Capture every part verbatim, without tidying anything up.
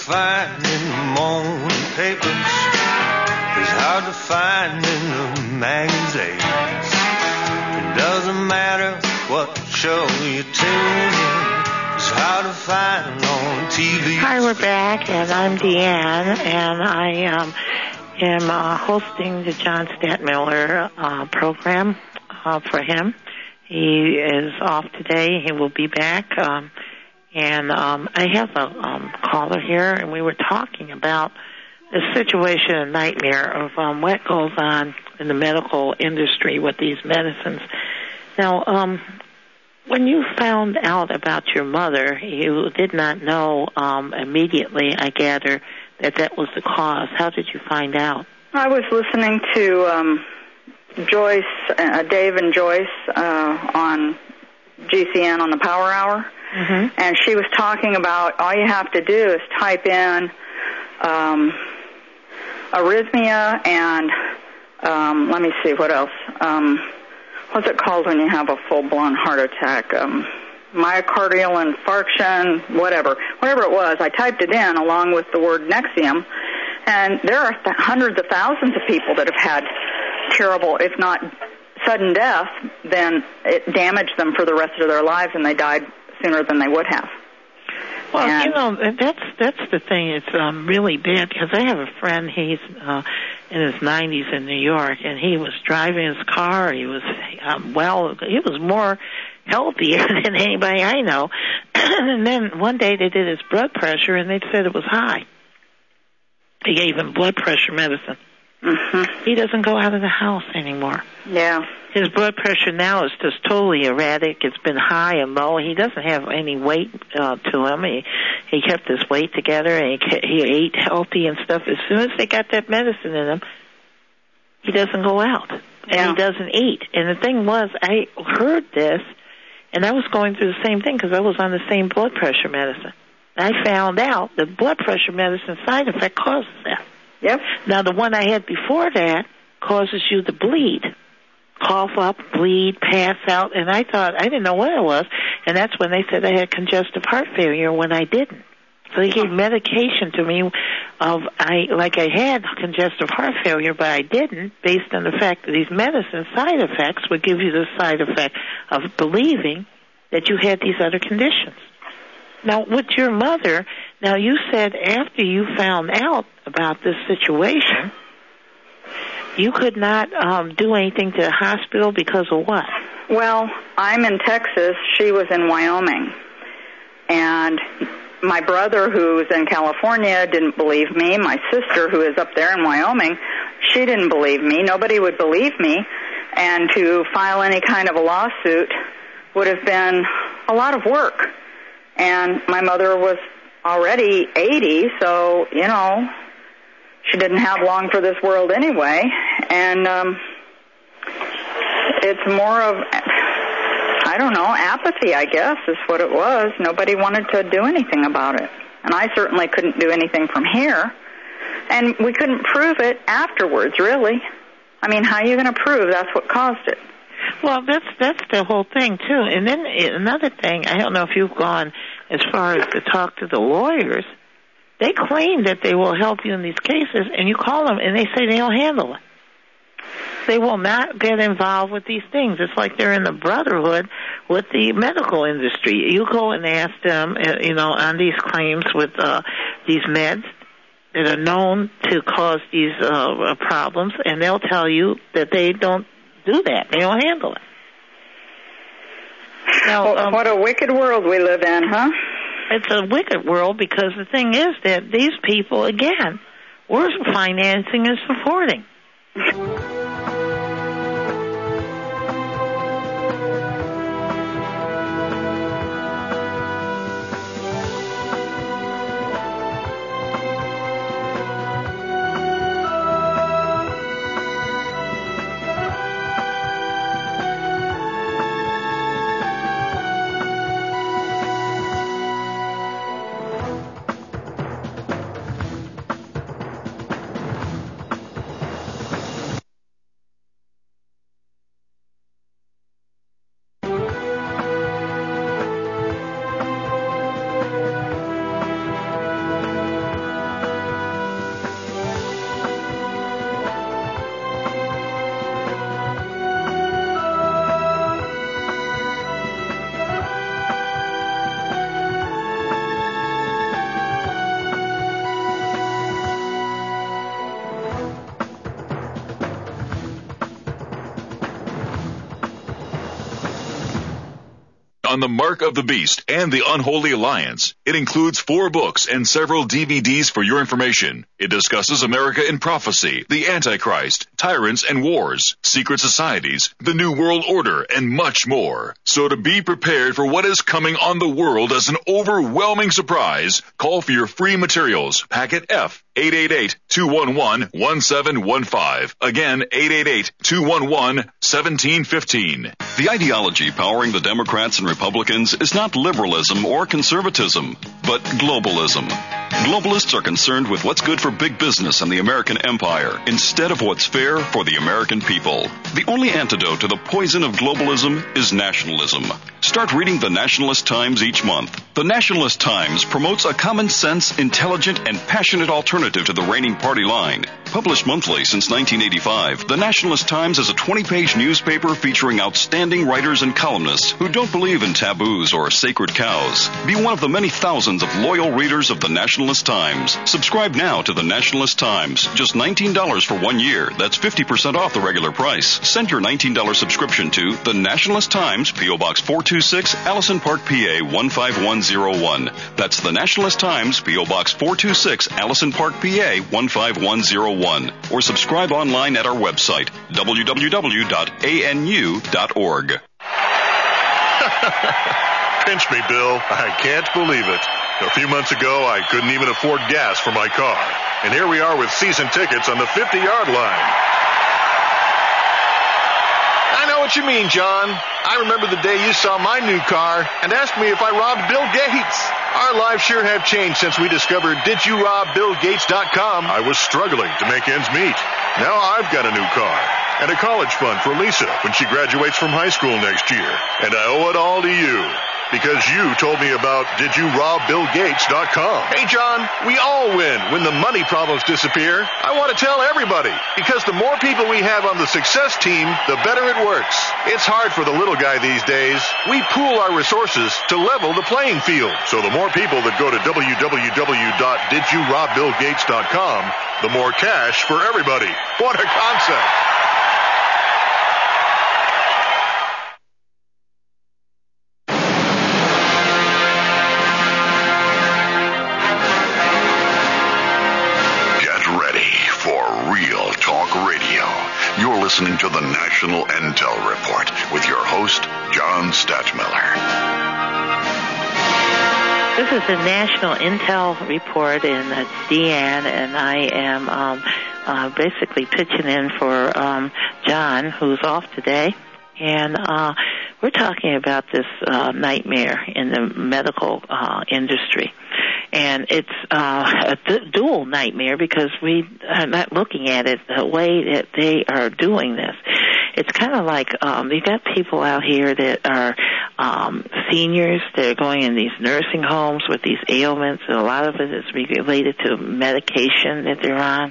find in the morning papers is hard to find in the magazines. It doesn't matter what show you tune in, it's hard to find on T V. Hi, we're back, and I'm Deanne, and I um, am uh, hosting the John Stadtmiller uh, program uh, for him. He is off today. He will be back. Um, and um, I have a um, caller here, and we were talking about the situation, a nightmare of um, what goes on in the medical industry with these medicines. Now, um, when you found out about your mother, you did not know um, immediately, I gather, that that was the cause. How did you find out? I was listening to um, Joyce, uh, Dave and Joyce uh, on G C N on the Power Hour, mm-hmm. and she was talking about all you have to do is type in um, arrhythmia and, um, let me see, what else? Um, what's it called when you have a full-blown heart attack? Um, myocardial infarction, whatever. Whatever it was, I typed it in along with the word Nexium, and there are th- hundreds of thousands of people that have had terrible, if not sudden death, then it damaged them for the rest of their lives, and they died sooner than they would have. Well, and, you know, that's that's the thing. It's um, really bad, because I have a friend, he's uh, in his nineties in New York, and he was driving his car. He was, um, well, he was more healthier than anybody I know. And then one day they did his blood pressure, and they said it was high. They gave him blood pressure medicine. Mm-hmm. He doesn't go out of the house anymore. Yeah. His blood pressure now is just totally erratic. It's been high and low. He doesn't have any weight uh, to him. He he kept his weight together, and he, he ate healthy and stuff. As soon as they got that medicine in him, he doesn't go out, and yeah. he doesn't eat. And the thing was, I heard this, and I was going through the same thing because I was on the same blood pressure medicine. I found out the blood pressure medicine side effect causes that. Yep. Now, the one I had before that causes you to bleed, cough up, bleed, pass out, and I thought, I didn't know what it was, and that's when they said I had congestive heart failure when I didn't. So they gave medication to me of, I like I had congestive heart failure, but I didn't, based on the fact that these medicine side effects would give you the side effect of believing that you had these other conditions. Now, with your mother, now you said after you found out about this situation, you could not um, do anything to the hospital because of what? Well, I'm in Texas. She was in Wyoming. And my brother, who's in California, didn't believe me. My sister, who is up there in Wyoming, she didn't believe me. Nobody would believe me. And to file any kind of a lawsuit would have been a lot of work. And my mother was already eighty, so, you know, she didn't have long for this world anyway. And um, it's more of, I don't know, apathy, I guess, is what it was. Nobody wanted to do anything about it. And I certainly couldn't do anything from here. And we couldn't prove it afterwards, really. I mean, how are you going to prove that's what caused it? Well, that's that's the whole thing, too. And then another thing, I don't know if you've gone as far as to talk to the lawyers. They claim that they will help you in these cases, and you call them, and they say they don't handle it. They will not get involved with these things. It's like they're in the brotherhood with the medical industry. You go and ask them, you know, on these claims with uh, these meds that are known to cause these uh, problems, and they'll tell you that they don't do that. They don't handle it. Now, well, um, what a wicked world we live in, huh? It's a wicked world because the thing is that these people, again, we're financing and supporting. on the Mark of the Beast and the Unholy Alliance. It includes four books and several D V Ds for your information. It discusses America in prophecy, the Antichrist, tyrants and wars, secret societies, the New World Order, and much more. So to be prepared for what is coming on the world as an overwhelming surprise, call for your free materials. Packet F, eight eight eight, two one one, one seven one five. Again, eight eight eight, two one one, one seven one five. The ideology powering the Democrats and Republicans is not liberalism or conservatism, but globalism. Globalists are concerned with what's good for big business and the American empire instead of what's fair for the American people. The only antidote to the poison of globalism is nationalism. Start reading the Nationalist Times each month. The Nationalist Times promotes a common sense, intelligent, and passionate alternative to the reigning party line. Published monthly since nineteen eighty-five, the Nationalist Times is a twenty-page newspaper featuring outstanding writers and columnists who don't believe in taboos or sacred cows. Be one of the many thousands of loyal readers of the Nationalist Times. Subscribe now to the Nationalist Times. Just nineteen dollars for one year. That's fifty percent off the regular price. Send your nineteen dollars subscription to the Nationalist Times, P O. Box four two six, Allison Park, P A one five one zero one. That's the Nationalist Times, P O. Box four two six, Allison Park, P A one five one zero one. Or subscribe online at our website, w w w dot a n u dot org. Pinch me, Bill. I can't believe it. A few months ago, I couldn't even afford gas for my car. And here we are with season tickets on the fifty-yard line. I know what you mean, John. I remember the day you saw my new car and asked me if I robbed Bill Gates. Our lives sure have changed since we discovered did you rob bill gates dot com. I was struggling to make ends meet. Now I've got a new car and a college fund for Lisa when she graduates from high school next year. And I owe it all to you. Because you told me about did you rob bill gates dot com. Hey, John, we all win when the money problems disappear. I want to tell everybody, because the more people we have on the success team, the better it works. It's hard for the little guy these days. We pool our resources to level the playing field. So the more people that go to w w w dot did you rob bill gates dot com, the more cash for everybody. What a concept. You're listening to the National Intel Report with your host, John Stachmiller. This is the National Intel Report, and it's Deanne, and I am um, uh, basically pitching in for um, John, who's off today. And uh, we're talking about this uh, nightmare in the medical uh, industry. And it's uh, a d- dual nightmare because we are not looking at it the way that they are doing this. It's kind of like um, you've got people out here that are um, seniors. They're going in these nursing homes with these ailments, and a lot of it is related to medication that they're on.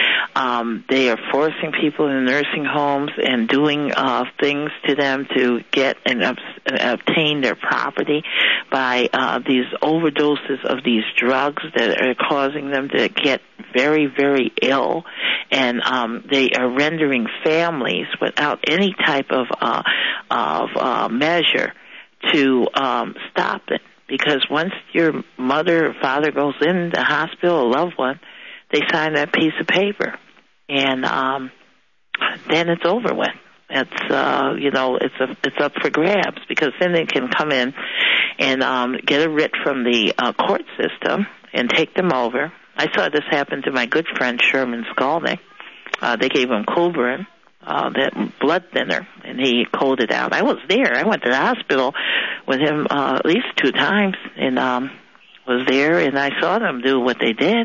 Um, they are forcing people in nursing homes and doing uh, things to them to get and uh, obtain their property by uh, these overdoses of these drugs that are causing them to get very, very ill. And um, they are rendering families without any type of, uh, of uh, measure to um, stop it. Because once your mother or father goes in the hospital, a loved one, they sign that piece of paper, and um, then it's over with. It's uh, you know, it's a, it's up for grabs because then they can come in and um, get a writ from the uh, court system and take them over. I saw this happen to my good friend Sherman Skolnick. Uh, they gave him Kuberin, uh, that blood thinner, and he coded out. I was there. I went to the hospital with him uh, at least two times, and um, was there, and I saw them do what they did.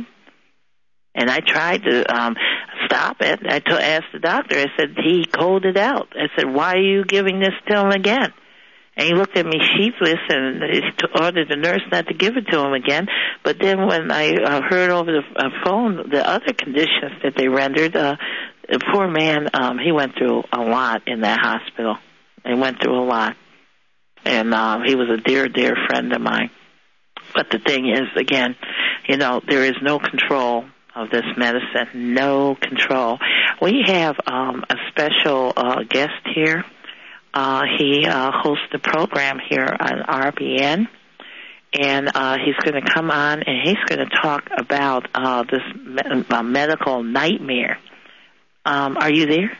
And I tried to um, stop it. I t- asked the doctor. I said, he coded out. I said, why are you giving this to him again? And he looked at me sheepless and he t- ordered the nurse not to give it to him again. But then when I uh, heard over the uh, phone the other conditions that they rendered, uh, the poor man, um, he went through a lot in that hospital. He went through a lot. And uh, he was a dear, dear friend of mine. But the thing is, again, you know, there is no control of this medicine, no control. We have um, a special uh, guest here, Uh, he uh, hosts the program here on R B N, and uh, he's going to come on and he's going to talk about uh, this me- uh, medical nightmare. Um, are you there?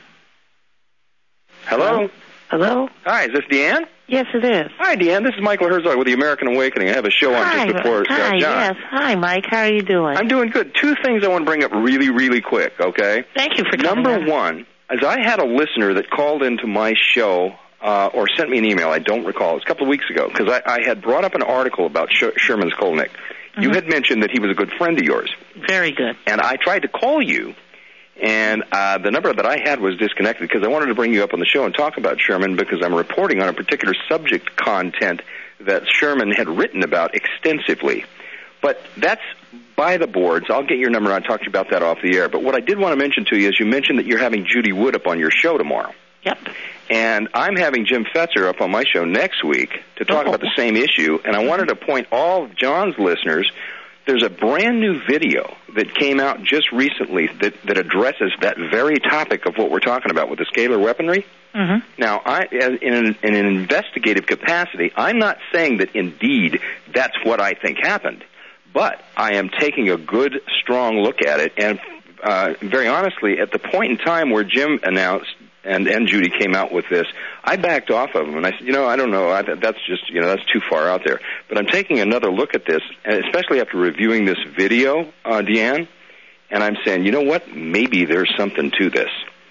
Hello? Hello? Hi, is this Deanne? Yes, it is. Hi, Deanne. This is Michael Herzog with the American Awakening. I have a show on Hi, just before uh, hi, John. yes. Hi, Mike. How are you doing? I'm doing good. Two things I want to bring up really, really quick, okay? Thank you for coming Number on. one, as I had a listener that called into my show uh, or sent me an email, I don't recall, it was a couple of weeks ago, because I, I had brought up an article about Sh- Sherman Skolnick. Mm-hmm. You had mentioned that he was a good friend of yours. Very good. And I tried to call you, and uh, the number that I had was disconnected because I wanted to bring you up on the show and talk about Sherman because I'm reporting on a particular subject content that Sherman had written about extensively. But that's by the boards. I'll get your number and I'll talk to you about that off the air. But what I did want to mention to you is you mentioned that you're having Judy Wood up on your show tomorrow. Yep. And I'm having Jim Fetzer up on my show next week to talk oh. about the same issue. And I wanted to point all of John's listeners, there's a brand new video that came out just recently that, that addresses that very topic of what we're talking about with the scalar weaponry. Mm-hmm. Now, I, in an, in an investigative capacity, I'm not saying that indeed that's what I think happened, but I am taking a good, strong look at it. And uh, very honestly, at the point in time where Jim announced and, and Judy came out with this, I backed off of them, and I said, you know, I don't know, I, that's just, you know, that's too far out there. But I'm taking another look at this, and especially after reviewing this video, uh, Deanne, and I'm saying, you know what, maybe there's something to this.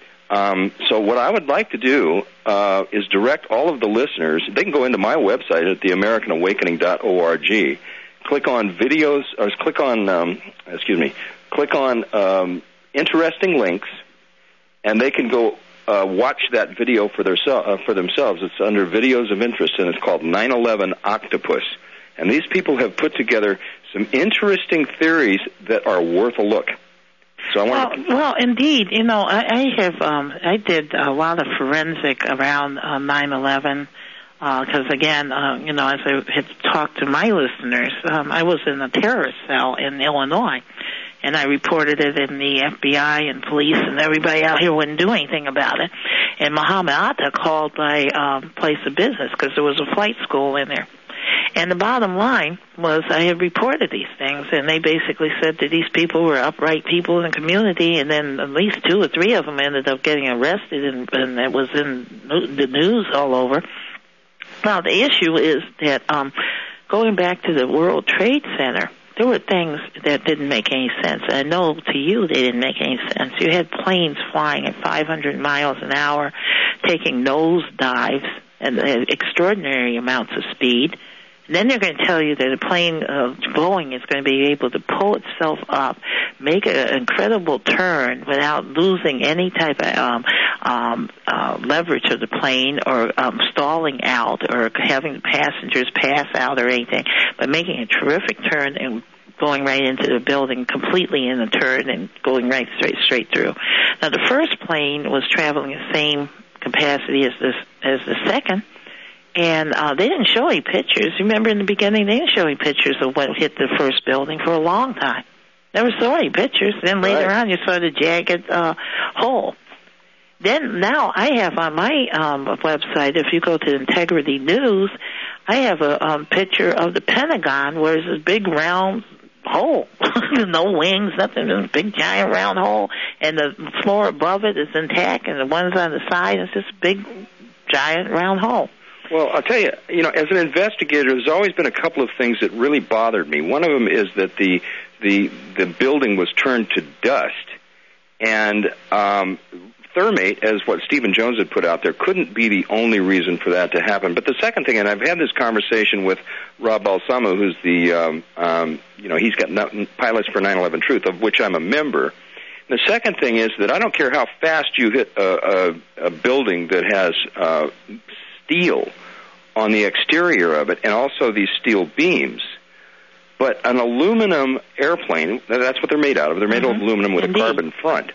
Um, so what I would like to do uh, is direct all of the listeners, they can go into my website at the american awakening dot org, click on videos, or click on, um, excuse me, click on um, interesting links, and they can go Uh, watch that video for their uh, for themselves. It's under videos of interest, and it's called nine eleven Octopus. And these people have put together some interesting theories that are worth a look. So I want well, to... well, indeed, you know, I, I have um, I did a lot of forensic around uh, nine eleven because, uh, again, uh, you know, as I had talked to my listeners, um, I was in a terrorist cell in Illinois. And I reported it in the F B I and police, and everybody out here wouldn't do anything about it. And Muhammad Atta called my um, place of business because there was a flight school in there. And the bottom line was I had reported these things, and they basically said that these people were upright people in the community, and then at least two or three of them ended up getting arrested, and, and it was in the news all over. Now, the issue is that um, going back to the World Trade Center, there were things that didn't make any sense. I know to you they didn't make any sense. You had planes flying at five hundred miles an hour, taking nose dives and extraordinary amounts of speed. And then they're going to tell you that a plane, uh, Boeing, is going to be able to pull itself up, make an incredible turn without losing any type of um, um, uh, leverage of the plane or um, stalling out or having the passengers pass out or anything, but making a terrific turn and going right into the building completely in a turn and going right straight straight through. Now, the first plane was traveling the same capacity as this as the second. And uh, they didn't show any pictures. Remember in the beginning, they didn't show any pictures of what hit the first building for a long time. Never saw any pictures. Then later right. on, you saw the jagged uh, hole. Then now I have on my um, website, if you go to Integrity News, I have a um, picture of the Pentagon where there's a big round hole. No wings, nothing, just a big giant round hole. And the floor above it is intact, and the ones on the side is just a big giant round hole. Well, I'll tell you, you know, as an investigator, there's always been a couple of things that really bothered me. One of them is that the the the building was turned to dust, and um, thermate, as what Stephen Jones had put out there, couldn't be the only reason for that to happen. But the second thing, and I've had this conversation with Rob Balsamo, who's the, um, um, you know, he's got Pilots for nine eleven Truth, of which I'm a member. The second thing is that I don't care how fast you hit a, a, a building that has uh, steel on the exterior of it and also these steel beams, but an aluminum airplane, that's what they're made out of. They're made mm-hmm. of aluminum with Indeed. a carbon front.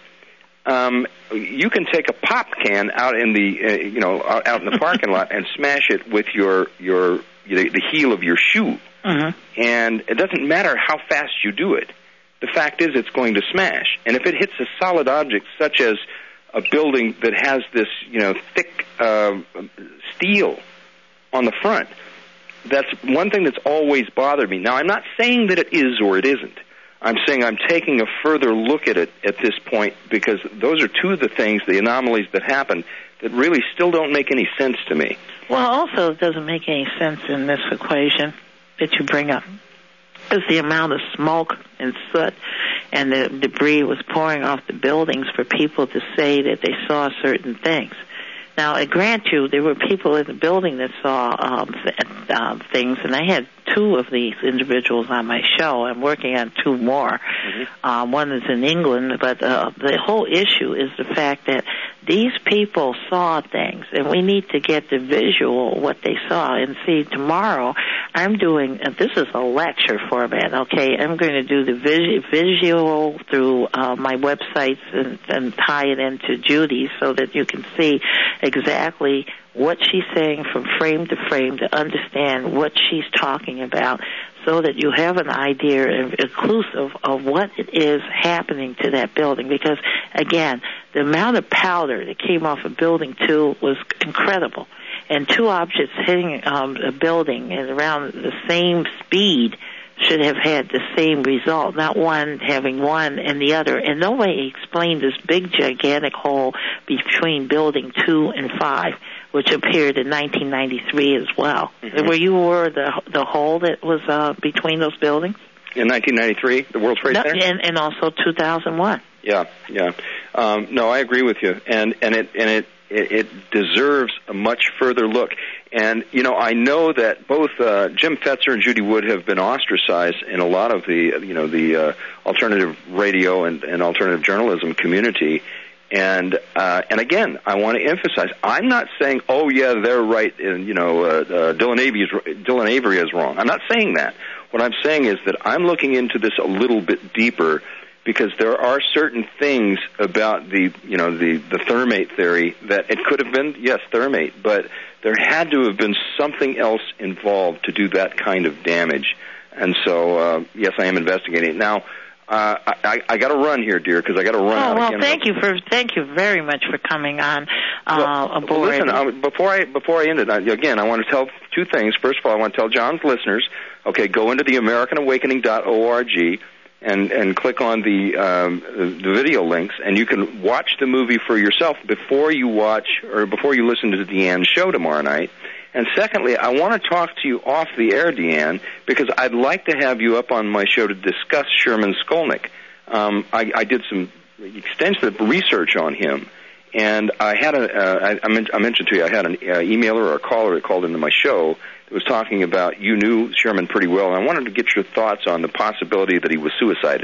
Um, you can take a pop can out in the, uh, you know, out in the parking lot and smash it with your, your, the, the heel of your shoe. Mm-hmm. And it doesn't matter how fast you do it. The fact is it's going to smash. And if it hits a solid object such as a building that has this, you know, thick uh, steel on the front. That's one thing that's always bothered me. Now, I'm not saying that it is or it isn't. I'm saying I'm taking a further look at it at this point because those are two of the things, the anomalies that happen, that really still don't make any sense to me. Well, also, it doesn't make any sense in this equation that you bring up is the amount of smoke and soot and the debris was pouring off the buildings for people to say that they saw certain things. Now, I grant you, there were people in the building that saw um, th- uh, things, and I had two of these individuals on my show. I'm working on two more. Mm-hmm. Um, one is in England, but uh, the whole issue is the fact that these people saw things, and we need to get the visual, what they saw. And see, tomorrow I'm doing, uh, this is a lecture format, okay? I'm going to do the vis- visual through uh, my websites and, and tie it into Judy's so that you can see exactly what she's saying from frame to frame to understand what she's talking about so that you have an idea inclusive of what it is happening to that building. Because, again, the amount of powder that came off of Building two was incredible. And two objects hitting um, a building at around the same speed should have had the same result, not one having one and the other. And nobody explained this big, gigantic hole between Building two and five, which appeared in nineteen ninety-three as well. Mm-hmm. Were you aware of the, the hole that was uh, between those buildings? In nineteen ninety-three, the World Trade no, Center? And, and also two thousand one. Yeah, yeah. Um, no, I agree with you. And, and it, and it, it, it deserves a much further look. And, you know, I know that both uh, Jim Fetzer and Judy Wood have been ostracized in a lot of the, you know, the uh, alternative radio and, and alternative journalism community. And uh, and again, I want to emphasize, I'm not saying, oh, yeah, they're right, and, you know, uh, uh, Dylan Avery is, Dylan Avery is wrong. I'm not saying that. What I'm saying is that I'm looking into this a little bit deeper because there are certain things about the, you know, the, the thermate theory that it could have been, yes, thermate, but there had to have been something else involved to do that kind of damage. And so, uh, yes, I am investigating it. Now, uh, I, I got to run here, dear, because I got to run oh, out well, again. Well, thank you for thank you very much for coming on uh, well, aboard. Well, listen, I, before I before I end it, I, again, I want to tell two things. First of all, I want to tell John's listeners, okay, go into the American Awakening dot org and and click on the um, the video links, and you can watch the movie for yourself before you watch or before you listen to the Deanne show tomorrow night. And secondly, I want to talk to you off the air, Deanne, because I'd like to have you up on my show to discuss Sherman Skolnick. Um, I, I did some extensive research on him, and I had a uh, I, I mentioned to you I had an uh, emailer or a caller that called into my show that was talking about you knew Sherman pretty well, and I wanted to get your thoughts on the possibility that he was suicided.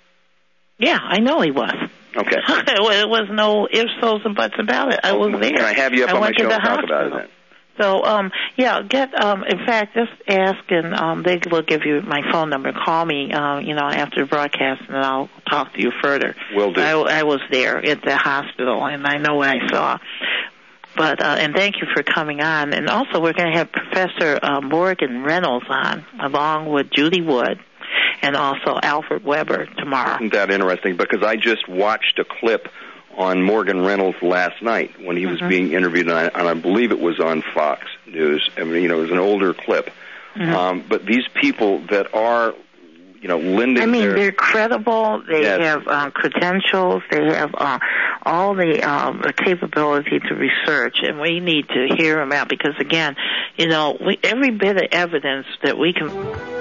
Yeah, I know he was. Okay. There was no ifs, ands, and buts about it. I was there. Can I have you up I on my show and talk hospital. about it then? So, um, yeah, get, um, in fact, just ask and, um, they will give you my phone number. Call me, uh, you know, after the broadcast and I'll talk to you further. Will do. I, I was there at the hospital and I know what I saw. But, uh, and thank you for coming on. And also we're going to have Professor uh, Morgan Reynolds on along with Judy Wood and also Alfred Weber tomorrow. Isn't that interesting? Because I just watched a clip on Morgan Reynolds last night when he was mm-hmm. being interviewed, and I, and I believe it was on Fox News. I mean, you know, it was an older clip. Mm-hmm. Um, but these people that are, you know, lending I mean, their... they're credible. They yes. have uh, credentials. They have uh, all the um, capability to research, and we need to hear them out because, again, you know, we, every bit of evidence that we can...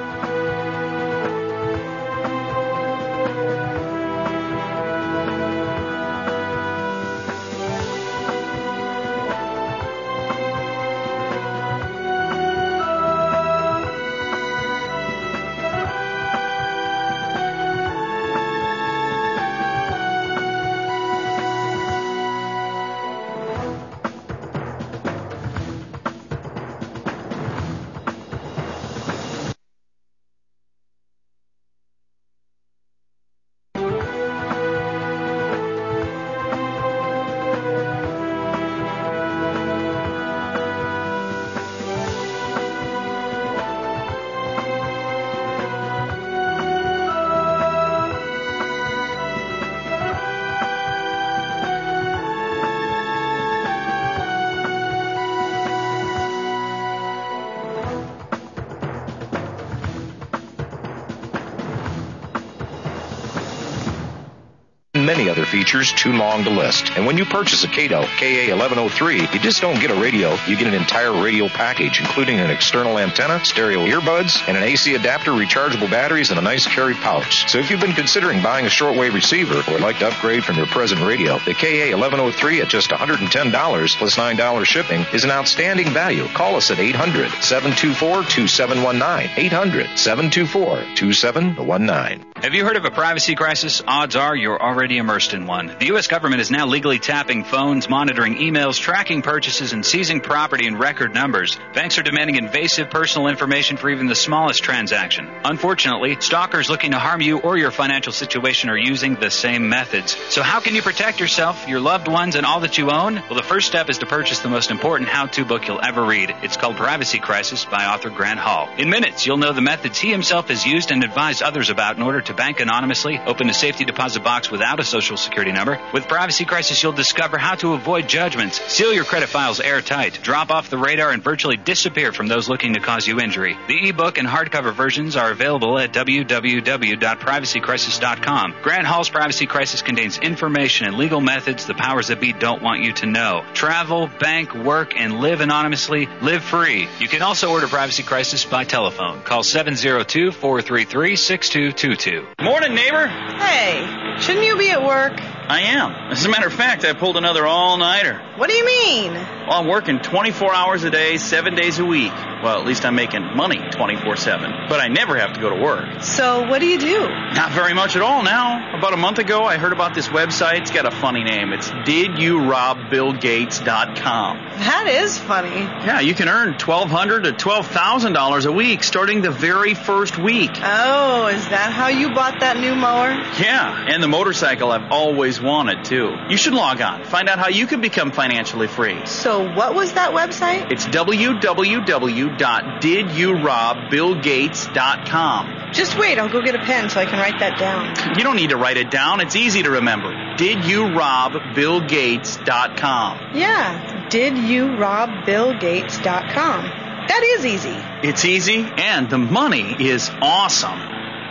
many other features too long to list. And when you purchase a Kato K A eleven oh three, you just don't get a radio, you get an entire radio package, including an external antenna, stereo earbuds, and an A C adapter, rechargeable batteries, and a nice carry pouch. So if you've been considering buying a shortwave receiver or would like to upgrade from your present radio, the K A eleven oh three at just one hundred ten dollars plus nine dollars shipping is an outstanding value. Call us at eight hundred, seven two four, two seven one nine. eight hundred, seven two four, two seven one nine. Have you heard of a privacy crisis? Odds are you're already immersed in one. The U S government is now legally tapping phones, monitoring emails, tracking purchases, and seizing property in record numbers. Banks are demanding invasive personal information for even the smallest transaction. Unfortunately, stalkers looking to harm you or your financial situation are using the same methods. So how can you protect yourself, your loved ones, and all that you own? Well, the first step is to purchase the most important how-to book you'll ever read. It's called Privacy Crisis by author Grant Hall. In minutes, you'll know the methods he himself has used and advised others about in order to bank anonymously, open a safety deposit box without a social security number. With Privacy Crisis, you'll discover how to avoid judgments, seal your credit files airtight, drop off the radar, and virtually disappear from those looking to cause you injury. The ebook and hardcover versions are available at w w w dot privacy crisis dot com. Grant Hall's Privacy Crisis contains information and legal methods the powers that be don't want you to know. Travel, bank, work, and live anonymously. Live free. You can also order Privacy Crisis by telephone. Call seven oh two, four three three, six two two two. Morning, neighbor. Hey, shouldn't you be at work? I am. As a matter of fact, I pulled another all-nighter. What do you mean? Well, I'm working twenty-four hours a day, seven days a week. Well, at least I'm making money twenty-four seven. But I never have to go to work. So what do you do? Not very much at all now. About a month ago, I heard about this website. It's got a funny name. It's did you rob bill gates dot com. That is funny. Yeah, you can earn twelve hundred dollars to twelve thousand dollars a week starting the very first week. Oh, is that how you bought that new mower? Yeah, and the motorcycle I've always wanted, too. You should log on. Find out how you can become financially free. So what was that website? It's w w w dot did you rob bill gates dot com. Just wait, I'll go get a pen so I can write that down. You don't need to write it down. It's easy to remember. did you rob bill gates dot com. Yeah, did you rob bill gates dot com. That is easy. It's easy, and the money is awesome.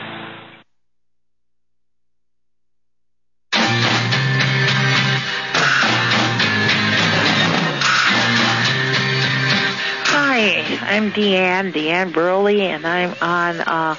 I'm Deanne, Deanne Burley, and I'm on uh,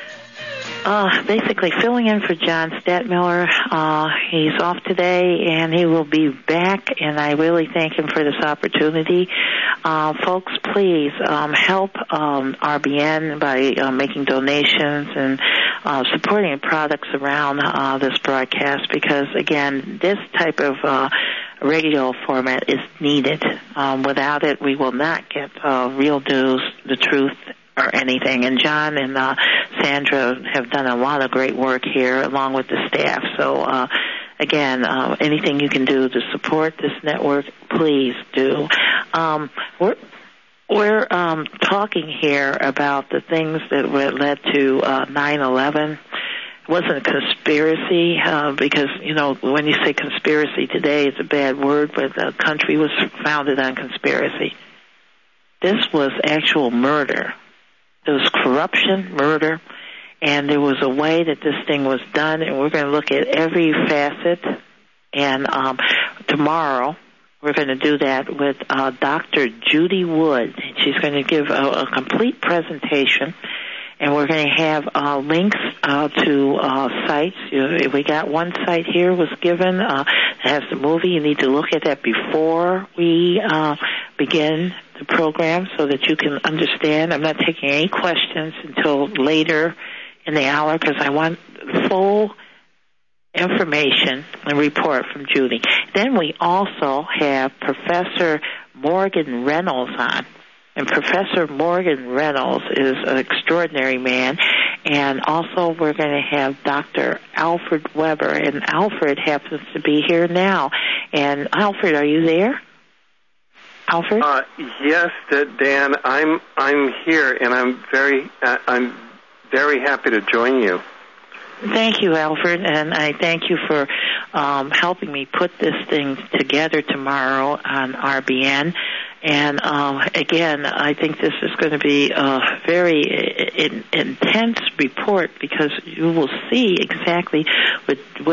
uh, basically filling in for John Stadtmiller. Uh, he's off today, and he will be back, and I really thank him for this opportunity. Uh, folks, please um, help um, R B N by uh, making donations and uh, supporting products around uh, this broadcast because, again, this type of uh, radio format is needed. Um, without it, we will not get uh, real news, the truth, or anything. And John and uh, Sandra have done a lot of great work here, along with the staff. So, uh, again, uh, anything you can do to support this network, please do. Um, we're we're um, talking here about the things that were led to uh, nine eleven. It wasn't a conspiracy uh, because, you know, when you say conspiracy today, it's a bad word, but the country was founded on conspiracy. This was actual murder. There was corruption, murder, and there was a way that this thing was done, and we're going to look at every facet. And um, tomorrow we're going to do that with uh, Doctor Judy Wood. She's going to give a, a complete presentation. And we're going to have uh, links uh, to uh, sites. You know, we got one site here was given uh, that has the movie. You need to look at that before we uh, begin the program so that you can understand. I'm not taking any questions until later in the hour because I want full information and report from Judy. Then we also have Professor Morgan Reynolds on. And Professor Morgan Reynolds is an extraordinary man. And also we're going to have Doctor Alfred Weber. And Alfred happens to be here now. And Alfred, are you there? Alfred? Uh, yes, Dan. I'm I'm here, and I'm very uh, I'm very happy to join you. Thank you, Alfred, and I thank you for um, helping me put this thing together tomorrow on R B N. And um, again, I think this is going to be a very in, intense report because you will see exactly with, where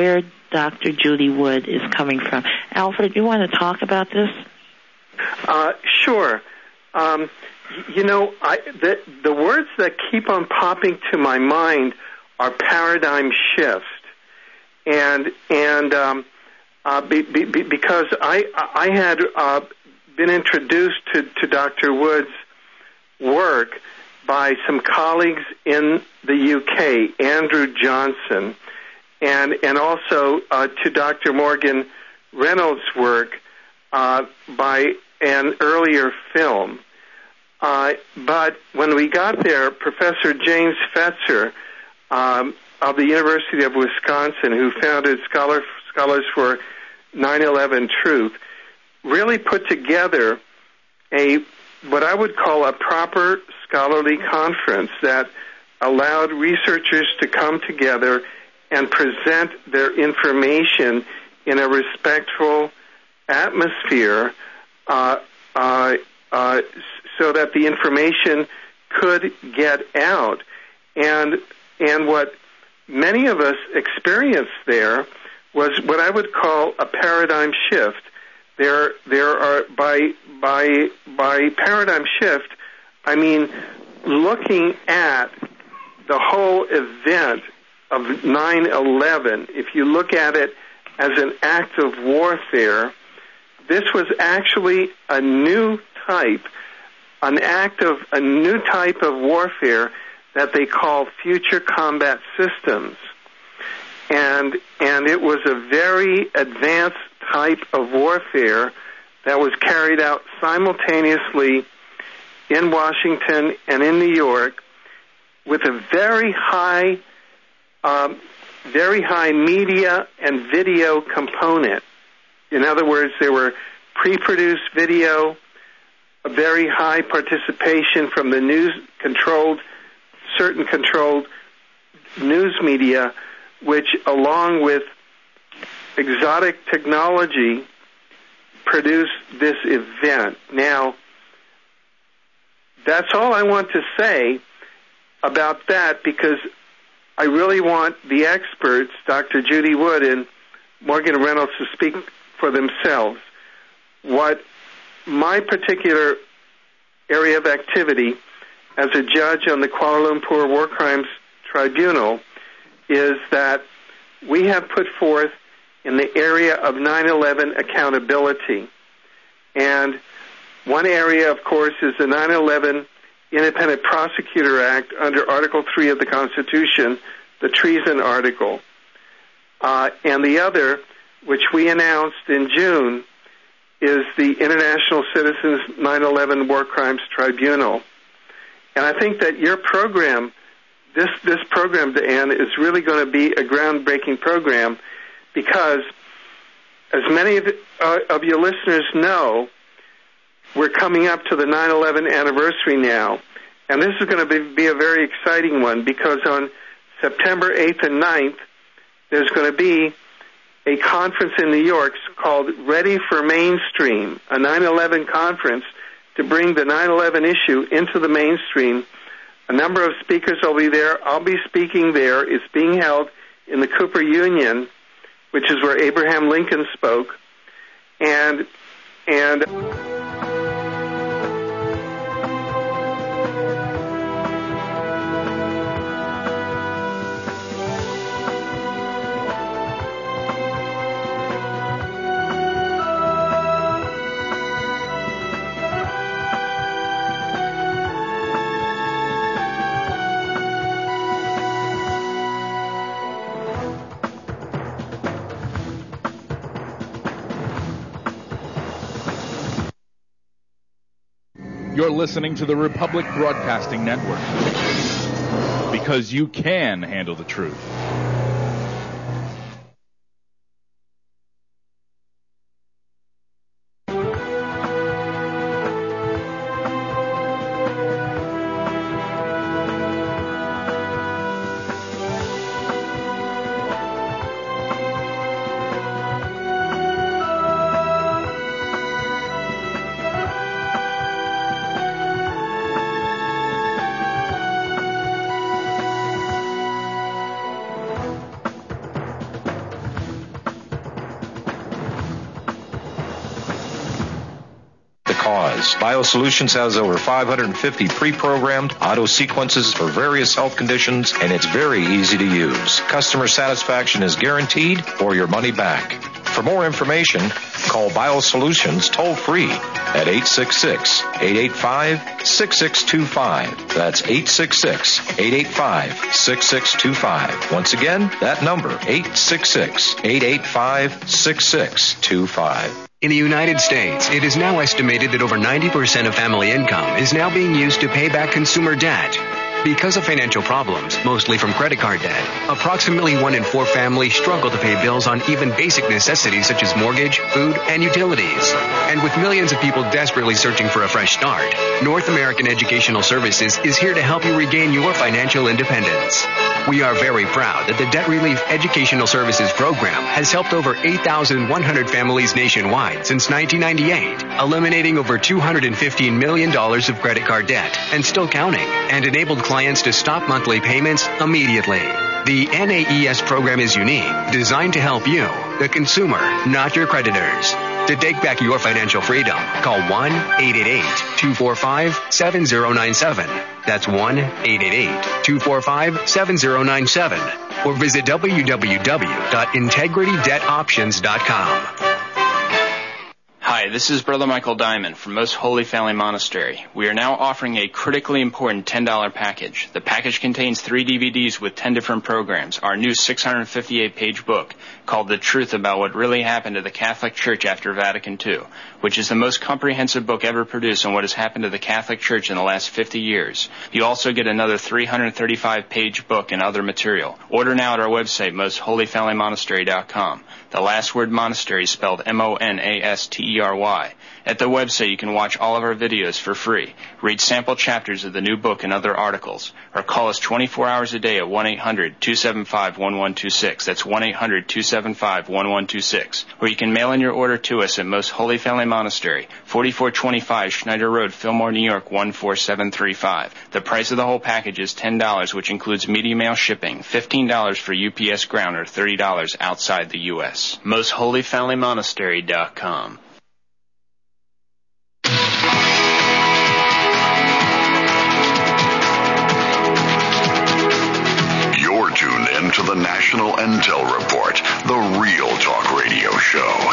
Doctor Judy Wood is coming from. Alfred, you want to talk about this? Uh, sure. Um, you know, I, the, the words that keep on popping to my mind are paradigm shift. And, and um, uh, be, be, because I, I had uh, been introduced to, to Doctor Wood's work by some colleagues in the U K, Andrew Johnson, and and also uh, to Doctor Morgan Reynolds' work uh, by an earlier film. Uh, but when we got there, Professor James Fetzer um, of the University of Wisconsin, who founded Scholar, Scholars for nine eleven Truth, really put together a what I would call a proper scholarly conference that allowed researchers to come together and present their information in a respectful atmosphere uh, uh, uh, so that the information could get out. And and what many of us experienced there was what I would call a paradigm shift. There, there are by by by paradigm shift, I mean looking at the whole event of nine eleven. If you look at it as an act of warfare, this was actually a new type, an act of a new type of warfare that they call future combat systems, and and it was a very advanced type of warfare that was carried out simultaneously in Washington and in New York with a very high, um, very high media and video component. In other words, there were pre-produced video, a very high participation from the news controlled, certain controlled news media, which along with exotic technology produced this event. Now, that's all I want to say about that, because I really want the experts, Doctor Judy Wood and Morgan Reynolds, to speak for themselves. What my particular area of activity as a judge on the Kuala Lumpur War Crimes Tribunal is that we have put forth in the area of nine eleven accountability. And one area, of course, is the nine eleven Independent Prosecutor Act under Article three of the Constitution, the treason article. Uh, and the other, which we announced in June, is the International Citizens nine eleven War Crimes Tribunal. And I think that your program, this, this program, Dan, is really going to be a groundbreaking program, because as many of, uh, of your listeners know, we're coming up to the nine eleven anniversary now, and this is going to be, be a very exciting one, because on September eighth and ninth, there's going to be a conference in New York called Ready for Mainstream, a nine eleven conference to bring the nine eleven issue into the mainstream. A number of speakers will be there. I'll be speaking there. It's being held in the Cooper Union, which is where Abraham Lincoln spoke. And, and... You're listening to the Republic Broadcasting Network, because you can handle the truth. cause. BioSolutions has over five hundred fifty pre-programmed auto sequences for various health conditions, and it's very easy to use. Customer satisfaction is guaranteed or your money back. For more information, call BioSolutions toll-free at eight six six, eight eight five, six six two five. That's eight six six, eight eight five, six six two five. Once again, that number, eight six six, eight eight five, six six two five. In the United States, it is now estimated that over ninety percent of family income is now being used to pay back consumer debt. Because of financial problems, mostly from credit card debt, approximately one in four families struggle to pay bills on even basic necessities such as mortgage, food, and utilities. And with millions of people desperately searching for a fresh start, North American Educational Services is here to help you regain your financial independence. We are very proud that the Debt Relief Educational Services Program has helped over eight thousand one hundred families nationwide since nineteen ninety-eight, eliminating over two hundred fifteen million dollars of credit card debt and still counting, and enabled clients to stop monthly payments immediately. The N A E S program is unique, designed to help you, the consumer, not your creditors. To take back your financial freedom, call one eight eight eight, two four five, seven zero nine seven. That's one eight eight eight, two four five, seven zero nine seven. Or visit w w w dot integrity debt options dot com. Hi, this is Brother Michael Diamond from Most Holy Family Monastery. We are now offering a critically important ten dollars package. The package contains three D V Ds with ten different programs, our new six hundred fifty-eight page book called The Truth About What Really Happened to the Catholic Church After Vatican Two, which is the most comprehensive book ever produced on what has happened to the Catholic Church in the last fifty years. You also get another three hundred thirty-five page book and other material. Order now at our website, most holy family monastery dot com. The last word monastery is spelled M O N A S T E R Y. At the website, you can watch all of our videos for free, read sample chapters of the new book and other articles, or call us twenty-four hours a day at one eight hundred, two seven five, one one two six. That's one eight hundred, two seven five, one one two six. Or you can mail in your order to us at Most Holy Family Monastery, forty-four twenty-five Schneider Road, Fillmore, New York, one four seven three five. The price of the whole package is ten dollars, which includes media mail shipping, fifteen dollars for U P S ground, or thirty dollars outside the U S most holy family monastery dot com. You're tuned in to the National Intel Report, the Real Talk Radio Show.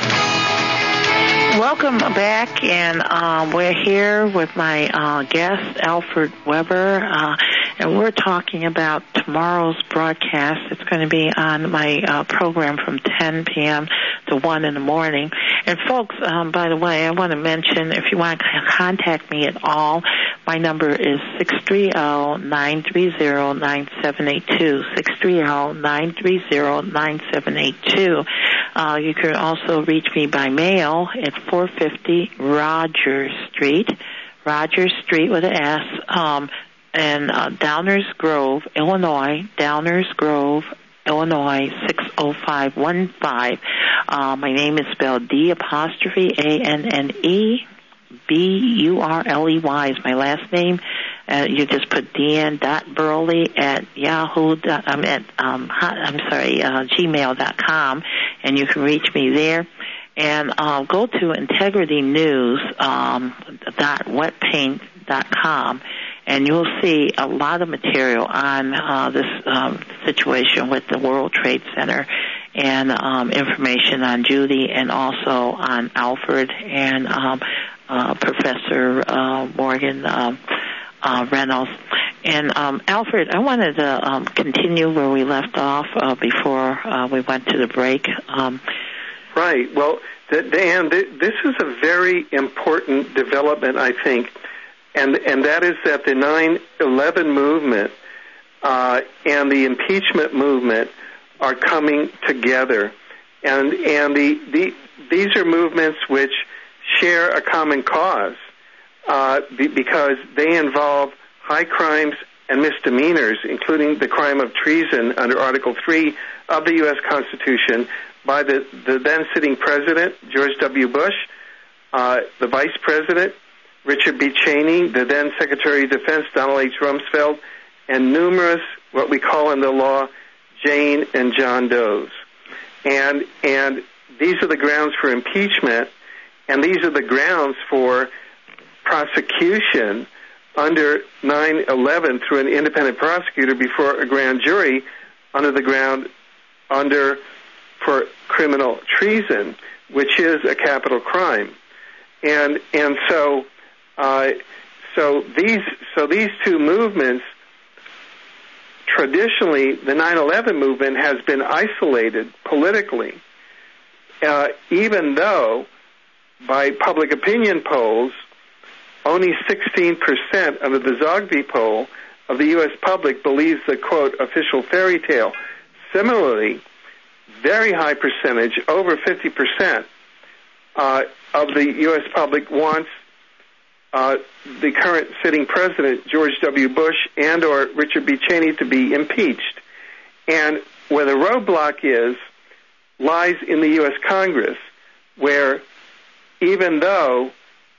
Welcome back, and uh, we're here with my uh, guest, Alfred Weber, uh, and we're talking about tomorrow's broadcast. It's going to be on my uh, program from ten p.m. to one in the morning. And folks, um, by the way, I want to mention, if you want to contact me at all, my number is six three zero, nine three zero, nine seven eight two, six three zero, nine three zero, nine seven eight two. Uh, you can also reach me by mail at four fifty Rogers Street, Rogers Street with an S, um, and uh, Downers Grove, Illinois, Downers Grove, Illinois, six oh five one five. Uh, my name is spelled D apostrophe A N N E B U R L E Y is my last name. Uh, you just put deanne dot burley at yahoo. I'm at um, I'm sorry, uh, gmail dot com, and you can reach me there. And uh, go to integrity news um, dot wetpaint dot com, and you'll see a lot of material on uh, this um, situation with the World Trade Center, and um, information on Judy, and also on Alfred and um, uh, Professor uh, Morgan um, uh, Reynolds. And um, Alfred, I wanted to um, continue where we left off uh, before uh, we went to the break. Um, Right. Well, Dan, this is a very important development, I think, and and that is that the nine eleven movement uh, and the impeachment movement are coming together, and and the, the these are movements which share a common cause uh, because they involve high crimes and misdemeanors, including the crime of treason under Article three of the U S Constitution, by the, the then-sitting president, George W. Bush, uh, the vice president, Richard B. Cheney, the then-Secretary of Defense, Donald H. Rumsfeld, and numerous, what we call in the law, Jane and John Does. And, and these are the grounds for impeachment, and these are the grounds for prosecution under nine eleven through an independent prosecutor before a grand jury under the ground under for criminal treason, which is a capital crime. And and so uh, so these so these two movements, traditionally the nine eleven movement has been isolated politically, uh, even though by public opinion polls only sixteen percent under the Zogby poll of the U S public believes the, quote, official fairy tale. Similarly, very high percentage, over fifty percent, uh, of the U S public wants uh, the current sitting president, George W. Bush, and or Richard B. Cheney to be impeached. And where the roadblock is lies in the U S Congress, where even though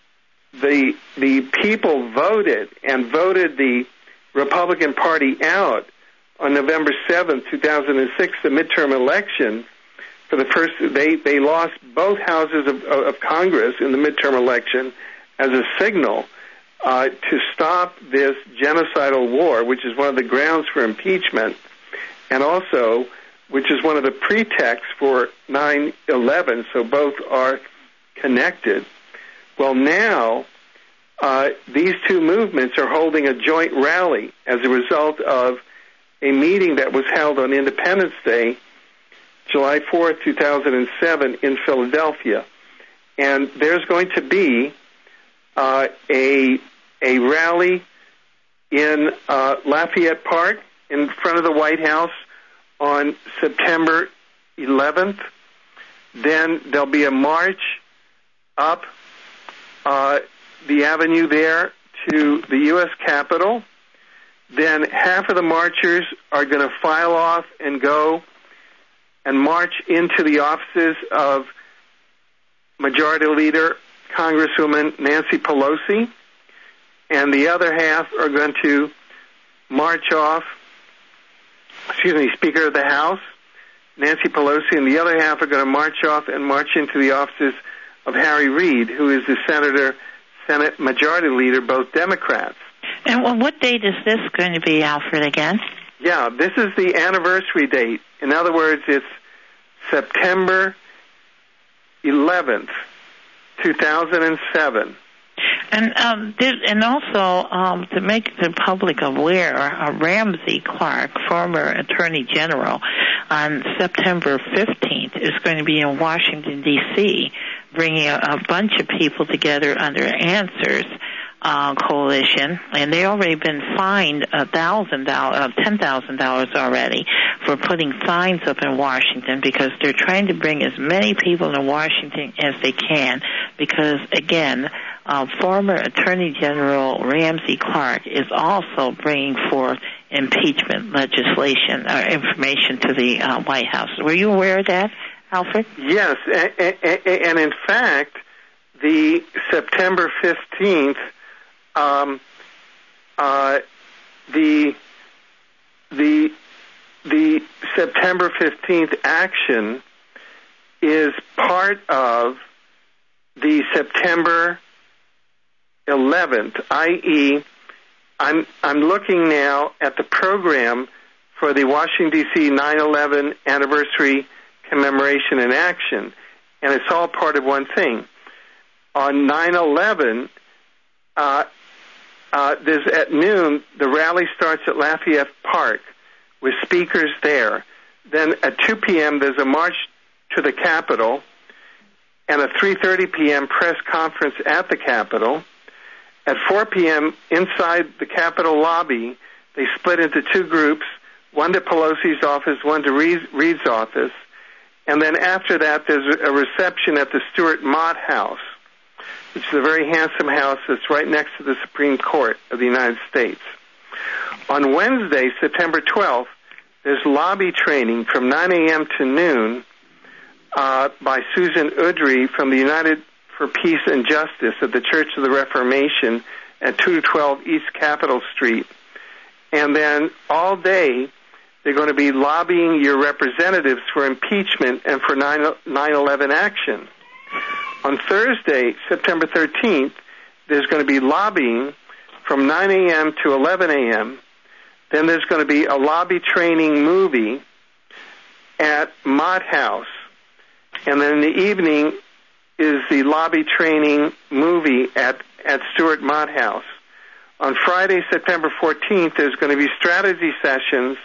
the the people voted and voted the Republican Party out on November seventh, two thousand six, the midterm election, for the first, they, they lost both houses of, of Congress in the midterm election as a signal uh, to stop this genocidal war, which is one of the grounds for impeachment, and also which is one of the pretexts for nine eleven, so both are connected. Well, now uh, these two movements are holding a joint rally as a result of a meeting that was held on Independence Day, July fourth, two thousand seven, in Philadelphia. And there's going to be uh, a a rally in uh, Lafayette Park in front of the White House on September eleventh. Then there'll be a march up uh, the avenue there to the U S Capitol. Then half of the marchers are going to file off and go and march into the offices of Majority Leader Congresswoman Nancy Pelosi, and the other half are going to march off, excuse me, Speaker of the House, Nancy Pelosi, and the other half are going to march off and march into the offices of Harry Reid, who is the Senator, Senate Majority Leader, both Democrats. And well, what date is this going to be, Alfred, again? Yeah, this is the anniversary date. In other words, it's September eleventh, two thousand seven. And um, there, and also um, to make the public aware, uh, Ramsey Clark, former Attorney General, on September fifteenth is going to be in Washington, D C, bringing a, a bunch of people together under Answers uh, Coalition, and they've already been fined a thousand dollars, uh, ten thousand dollars already for putting signs up in Washington, because they're trying to bring as many people to Washington as they can. Because again, uh, former Attorney General Ramsey Clark is also bringing forth impeachment legislation or information to the uh, White House. Were you aware of that, Alfred? Yes, and in fact, the September fifteenth, um, uh, the the the September fifteenth action is part of the September eleventh, that is, I'm I'm looking now at the program for the Washington, D C nine eleven anniversary commemoration and action, and it's all part of one thing. On nine eleven, uh, uh, there's at noon, the rally starts at Lafayette Park with speakers there. Then at two p.m., there's a march to the Capitol and a three thirty p.m. press conference at the Capitol. At four p.m., inside the Capitol lobby, they split into two groups, one to Pelosi's office, one to Reid's office. And then after that, there's a reception at the Stuart Mott House, which is a very handsome house that's right next to the Supreme Court of the United States. On Wednesday, September twelfth, there's lobby training from nine a.m. to noon uh, by Susan Udry from the United for Peace and Justice at the Church of the Reformation at two twelve East Capitol Street. And then all day, they're going to be lobbying your representatives for impeachment and for nine eleven action. On Thursday, September thirteenth, there's going to be lobbying from nine a.m. to eleven a.m. Then there's going to be a lobby training movie at Mott House. And then in the evening is the lobby training movie at, at Stuart Mott House. On Friday, September fourteenth, there's going to be strategy sessions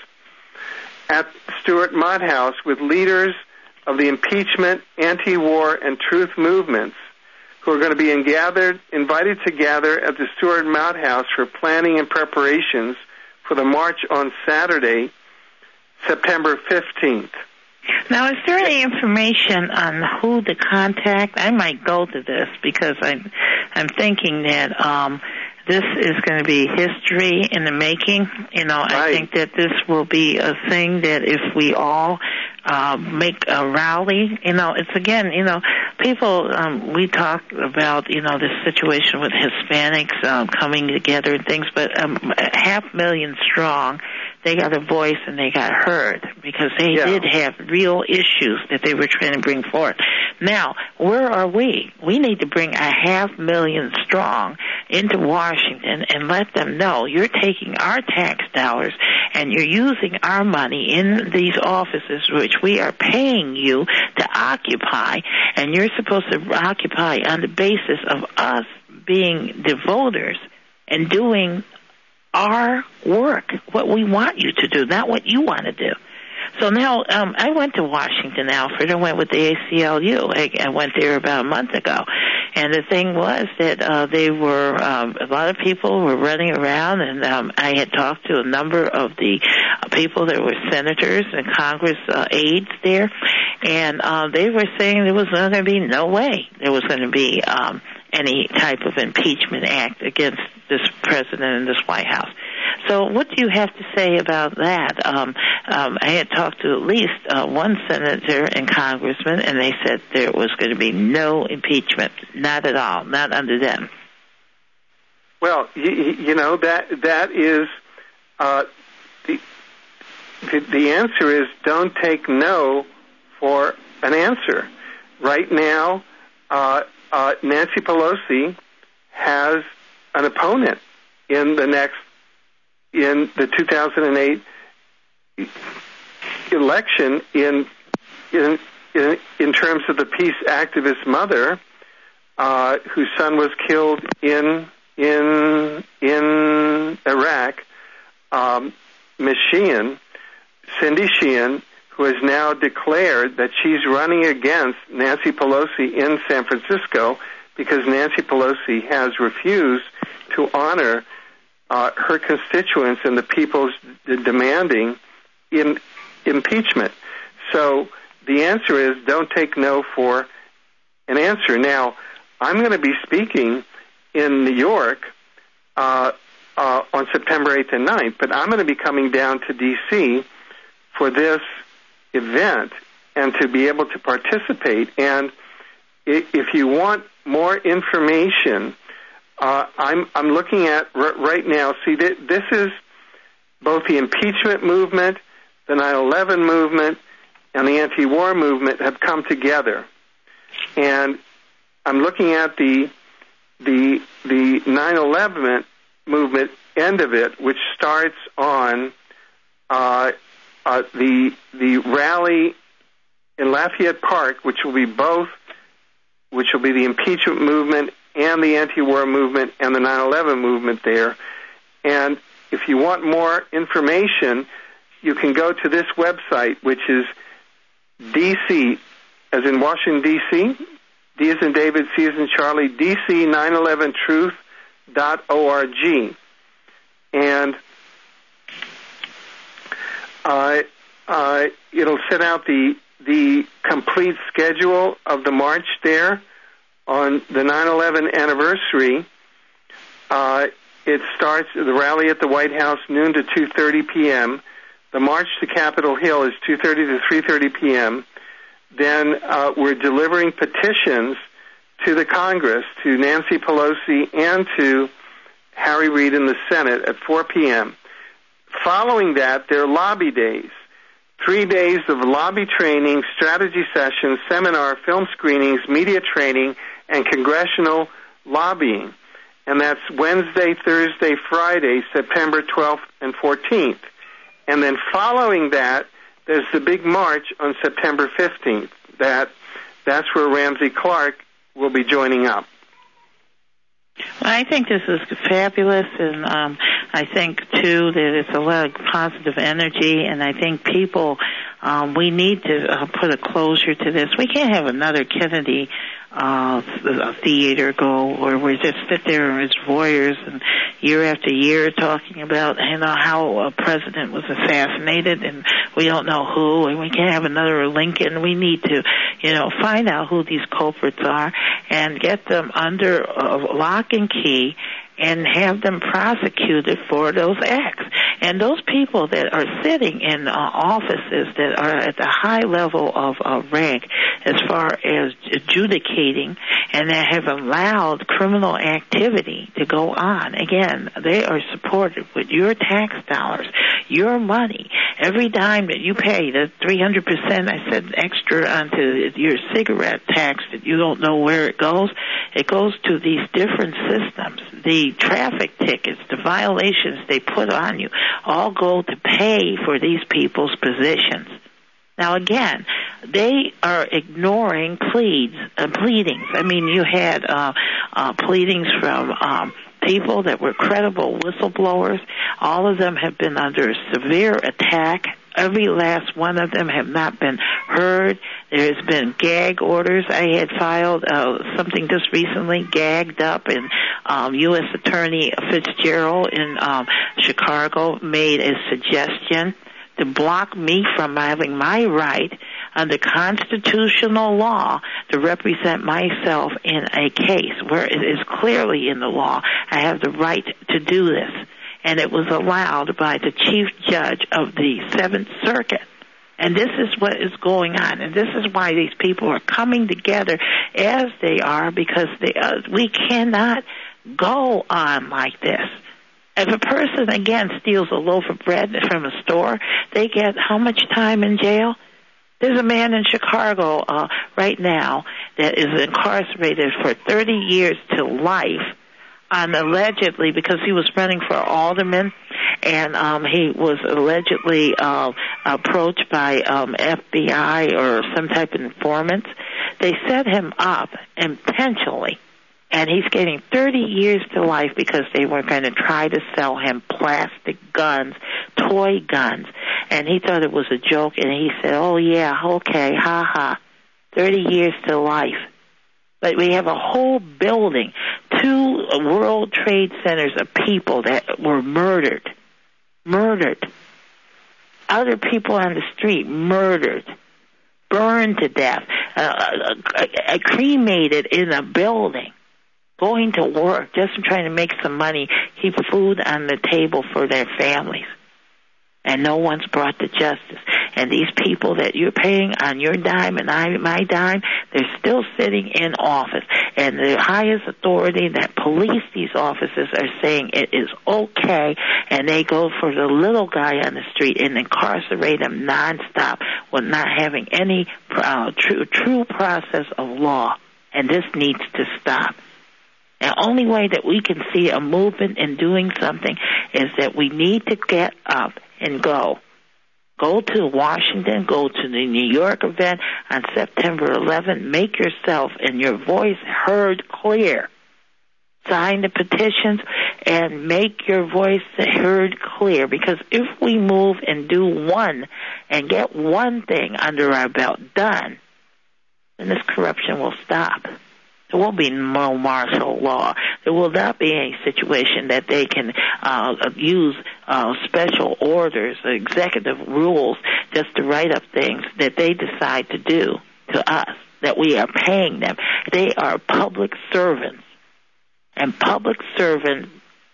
at Stuart Mott House with leaders of the impeachment, anti-war, and truth movements who are going to be in gathered, invited to gather at the Stuart Mott House for planning and preparations for the march on Saturday, September fifteenth. Now, is there any information on who to contact? I might go to this because I'm, I'm thinking that um, this is going to be history in the making. You know, right. I think that this will be a thing that if we all uh, make a rally, you know, it's again, you know, people, um, we talk about, you know, this situation with Hispanics um, coming together and things, but um, half million strong, they got a voice and they got heard because they yeah. did have real issues that they were trying to bring forth. Now, where are we? We need to bring a half million strong into Washington and let them know you're taking our tax dollars and you're using our money in these offices which we are paying you to occupy, and you're supposed to occupy on the basis of us being the voters and doing our work, what we want you to do, not what you want to do. So now, um, I went to Washington, Alfred. I went with the A C L U. I, I went there about a month ago. And the thing was that uh, they were, um, a lot of people were running around, and um, I had talked to a number of the uh, people that were senators and Congress uh, aides there, and uh, they were saying there was going to be no way there was going to be um, any type of impeachment act against this president and this White House. So what do you have to say about that? Um, um, I had talked to at least uh, one senator and congressman, and they said there was going to be no impeachment, not at all, not under them. Well, you, you know, that that is uh, the, the the answer is don't take no for an answer. Right now, uh, uh, Nancy Pelosi has an opponent in the next in the two thousand eight election in in in, in terms of the peace activist mother uh, whose son was killed in in in Iraq, um, Miz Sheehan, Cindy Sheehan, who has now declared that she's running against Nancy Pelosi in San Francisco because Nancy Pelosi has refused to honor Uh, her constituents and the people's d- demanding in impeachment. So the answer is don't take no for an answer. Now, I'm going to be speaking in New York uh, uh, on September eighth and ninth, but I'm going to be coming down to D C for this event and to be able to participate. And if you want more information, Uh, I'm I'm looking at r- right now. See, th- this is both the impeachment movement, the nine eleven movement, and the anti-war movement have come together. And I'm looking at the the the nine eleven movement end of it, which starts on uh, uh, the the rally in Lafayette Park, which will be both, which will be the impeachment movement and the anti-war movement and the nine eleven movement there. And if you want more information, you can go to this website, which is D C, as in Washington, D C, D as in David, C as in Charlie, D C nine eleven truth dot org. And uh, uh, it'll set out the the complete schedule of the march there. On the nine eleven anniversary, uh, it starts, the rally at the White House, noon to two thirty p.m. The march to Capitol Hill is two thirty to three thirty p.m. Then uh, we're delivering petitions to the Congress, to Nancy Pelosi and to Harry Reid in the Senate at four p.m. Following that, there are lobby days. Three days of lobby training, strategy sessions, seminar, film screenings, media training, and congressional lobbying. and that's Wednesday, Thursday, Friday, September twelfth and fourteenth. And then following that, there's the big march on September fifteenth. That that's where Ramsey Clark will be joining up. Well, I think this is fabulous, and um, I think, too, that it's a lot of positive energy, and I think people, um, we need to uh, put a closure to this. We can't have another Kennedy uh, theater go where we just sit there as voyeurs and year after year talking about, you know, how a president was assassinated and we don't know who, and we can't have another Lincoln. We need to, you know, find out who these culprits are and get them under uh, lock and key and have them prosecuted for those acts. And those people that are sitting in uh, offices that are at the high level of uh, rank as far as adjudicating and that have allowed criminal activity to go on, again, they are supported with your tax dollars, your money. Every dime that you pay, the three hundred percent I said extra onto your cigarette tax that you don't know where it goes, it goes to these different systems. The traffic tickets, the violations they put on you, all go to pay for these people's positions. Now, again, they are ignoring pleads, uh, pleadings. I mean, you had uh, uh, pleadings from um, people that were credible whistleblowers. All of them have been under severe attack. Every last one of them have not been heard. There's been gag orders. I had filed uh, something just recently, gagged up, and um, U S Attorney Fitzgerald in um, Chicago made a suggestion to block me from having my right under constitutional law to represent myself in a case where it is clearly in the law I have the right to do this. And it was allowed by the chief judge of the Seventh Circuit. And this is what is going on. And this is why these people are coming together as they are, because they, uh, we cannot go on like this. If a person, again, steals a loaf of bread from a store, they get how much time in jail? There's a man in Chicago uh, right now that is incarcerated for thirty years to life on allegedly, because he was running for alderman, and um, he was allegedly uh, approached by um, F B I or some type of informant. They set him up intentionally, and he's getting thirty years to life because they were going to try to sell him plastic guns, toy guns, and he thought it was a joke, and he said, oh, yeah, okay, ha-ha, thirty years to life. But we have a whole building, two World Trade Centers of people that were murdered, murdered. Other people on the street murdered, burned to death, uh, uh, uh, cremated in a building, going to work, just trying to make some money, keep food on the table for their families. And no one's brought to justice. And these people that you're paying on your dime and I, my dime, they're still sitting in office. And the highest authority that police these offices are saying it is okay, and they go for the little guy on the street and incarcerate him nonstop with not having any uh, true, true process of law. And this needs to stop. The only way that we can see a movement in doing something is that we need to get up and go. Go to Washington, go to the New York event on September eleventh. Make yourself and your voice heard clear. Sign the petitions and make your voice heard clear. Because if we move and do one and get one thing under our belt done, then this corruption will stop. There will be no martial law. There will not be any situation that they can uh, use uh, special orders, executive rules, just to write up things that they decide to do to us, that we are paying them. They are public servants. And public servant,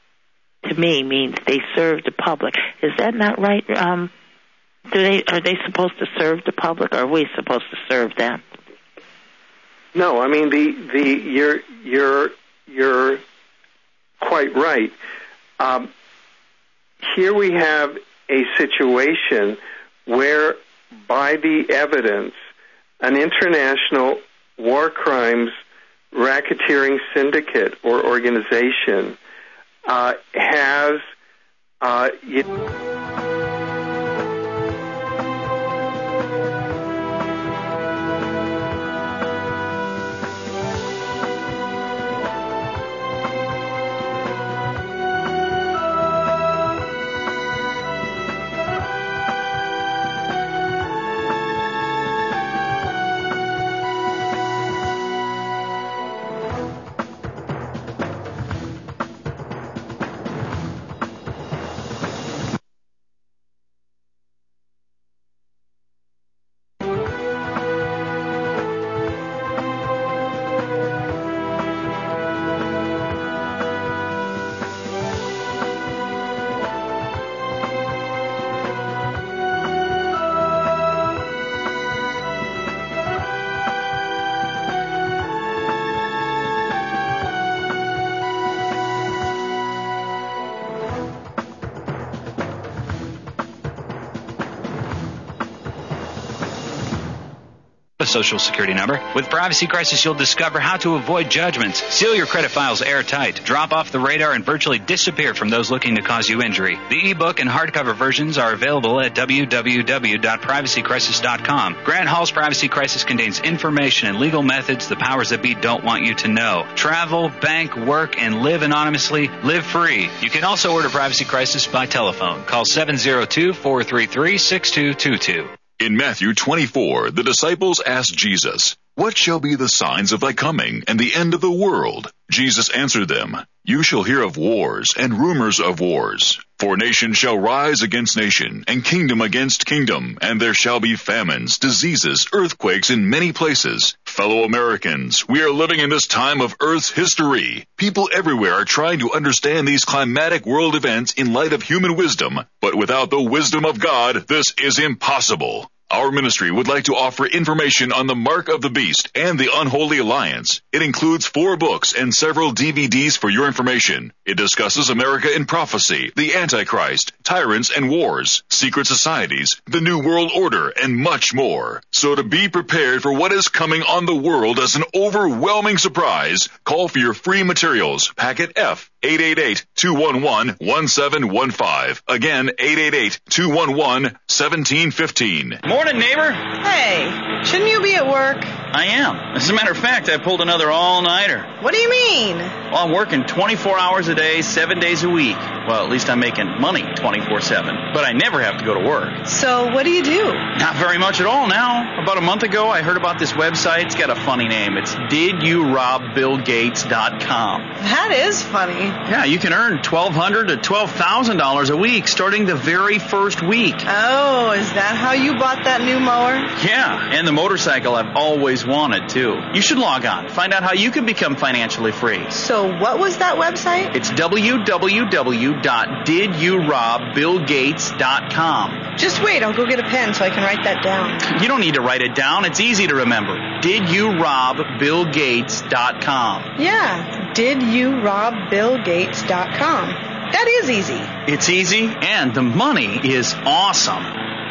to me, means they serve the public. Is that not right? Um, do they are they supposed to serve the public, or are we supposed to serve them? No, I mean the the you're you're you're quite right. Um, here we have a situation where, by the evidence, an international war crimes racketeering syndicate or organization uh, has uh, you Social Security number. With Privacy Crisis, you'll discover how to avoid judgments, seal your credit files airtight, drop off the radar, and virtually disappear from those looking to cause you injury. The ebook and hardcover versions are available at w w w dot privacy crisis dot com. Grant Hall's Privacy Crisis contains information and legal methods the powers that be don't want you to know. Travel, bank, work, and live anonymously. Live free. You can also order Privacy Crisis by telephone. Call seven zero two, four three three, six two two two. In Matthew twenty-four, the disciples asked Jesus, "What shall be the signs of thy coming and the end of the world?" Jesus answered them, "You shall hear of wars and rumors of wars. For nation shall rise against nation, and kingdom against kingdom, and there shall be famines, diseases, earthquakes in many places." Fellow Americans, we are living in this time of Earth's history. People everywhere are trying to understand these climatic world events in light of human wisdom, but without the wisdom of God, this is impossible. Our ministry would like to offer information on the Mark of the Beast and the Unholy Alliance. It includes four books and several D V Ds for your information. It discusses America in prophecy, the Antichrist, tyrants and wars, secret societies, the New World Order, and much more. So to be prepared for what is coming on the world as an overwhelming surprise, call for your free materials, packet F, eight eight eight, two one one, one seven one five. Again, eight eight eight, two one one, one seven one five. Morning, neighbor. Hey, shouldn't you be at work? I am. As a matter of fact, I pulled another all-nighter. What do you mean? Well, I'm working twenty-four hours a day, seven days a week. Well, at least I'm making money twenty-four seven. But I never have to go to work. So what do you do? Not very much at all now. About a month ago, I heard about this website. It's got a funny name. It's did you rob bill gates dot com. That is funny. Yeah, you can earn twelve hundred dollars to twelve thousand dollars a week starting the very first week. Oh, is that how you bought that new mower? Yeah, and the motorcycle I've always wanted, too. You should log on. Find out how you can become financially free. So what was that website? It's w w w dot did you rob bill gates dot com. Just wait, I'll go get a pen so I can write that down. You don't need to write it down. It's easy to remember. did you rob bill gates dot com. Yeah, did you rob bill gates dot com. That is easy. It's easy, and the money is awesome.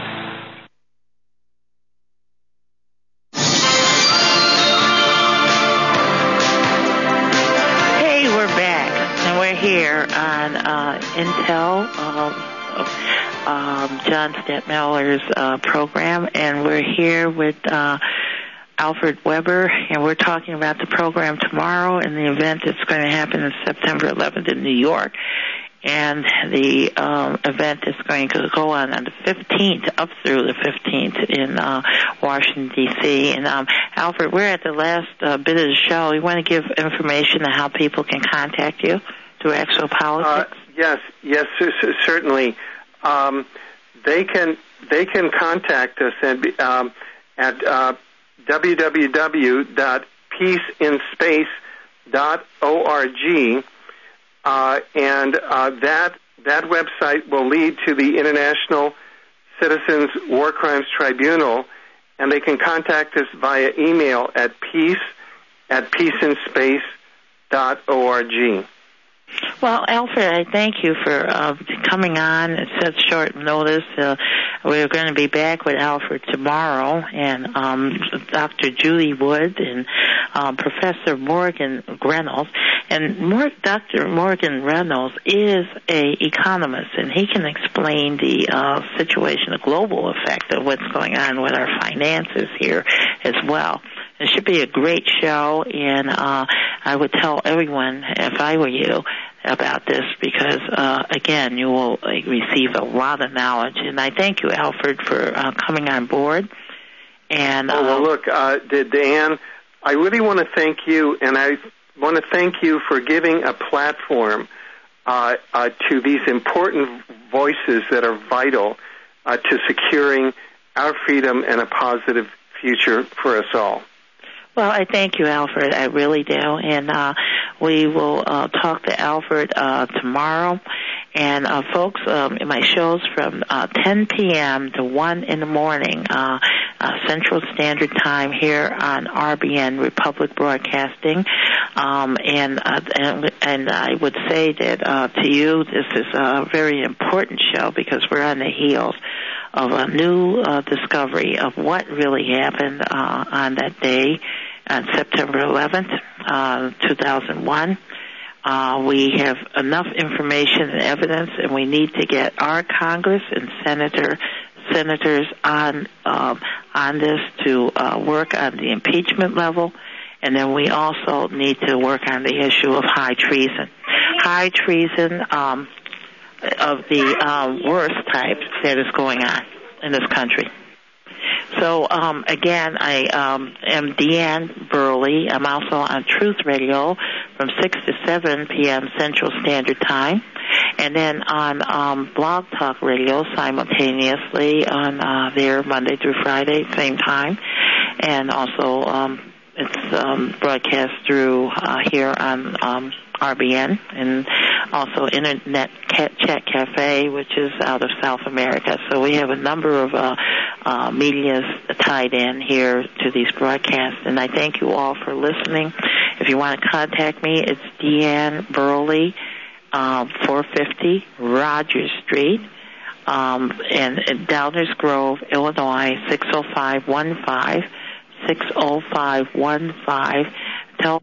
Hey, we're back, and we're here on uh, Intel, um, um, John Stadtmiller's uh, program, and we're here with uh, Alfred Weber, and we're talking about the program tomorrow and the event that's going to happen on September eleventh in New York. And the um, event is going to go on on the fifteenth, up through the fifteenth in uh, Washington, D C And um, Alfred, we're at the last uh, bit of the show. You want to give information on how people can contact you through Actual Politics? Uh, yes, yes, certainly. Um, they can they can contact us and um, at uh, w w w dot peace in space dot org. Uh, and uh, that that website will lead to the International Citizens War Crimes Tribunal, and they can contact us via email at peace at peace in space dot org. Well, Alfred, I thank you for uh, coming on at such short notice. Uh, we're going to be back with Alfred tomorrow, and um, Doctor Judy Wood and um, Professor Morgan Reynolds. And Mor- Doctor Morgan Reynolds is a economist, and he can explain the uh, situation, the global effect of what's going on with our finances here as well. It should be a great show, and uh, I would tell everyone, if I were you, about this because, uh, again, you will uh, receive a lot of knowledge. And I thank you, Alfred, for uh, coming on board. And oh, well, um, look, uh, Dan, I really want to thank you, and I want to thank you for giving a platform uh, uh, to these important voices that are vital uh, to securing our freedom and a positive future for us all. Well, I thank you, Alfred. I really do. And uh, we will uh, talk to Alfred uh, tomorrow. And, uh, folks, um, my show's from uh, ten p.m. to one in the morning, uh, uh, Central Standard Time here on R B N, Republic Broadcasting. Um, and, uh, and and I would say that uh, to you, this is a very important show because we're on the heels of a new uh, discovery of what really happened uh, on that day, on September eleventh, uh, two thousand one. Uh, we have enough information and evidence, and we need to get our Congress and senator senators on um, on this to uh, work on the impeachment level, and then we also need to work on the issue of high treason. High treason um, of the uh, worst type that is going on in this country. So, um, again, I um, am Deanne Burley. I'm also on Truth Radio from six to seven p.m. Central Standard Time. And then on um, Blog Talk Radio simultaneously on uh, there Monday through Friday, same time. And also um, it's um, broadcast through uh, here on um, R B N, and also Internet Chat Cafe, which is out of South America. So we have a number of uh, uh, medias tied in here to these broadcasts, and I thank you all for listening. If you want to contact me, it's Deanne Burley, uh, four fifty Rogers Street, um, in, in Downers Grove, Illinois, six oh five one five, six oh five one five. Tell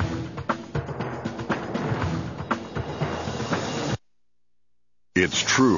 It's true.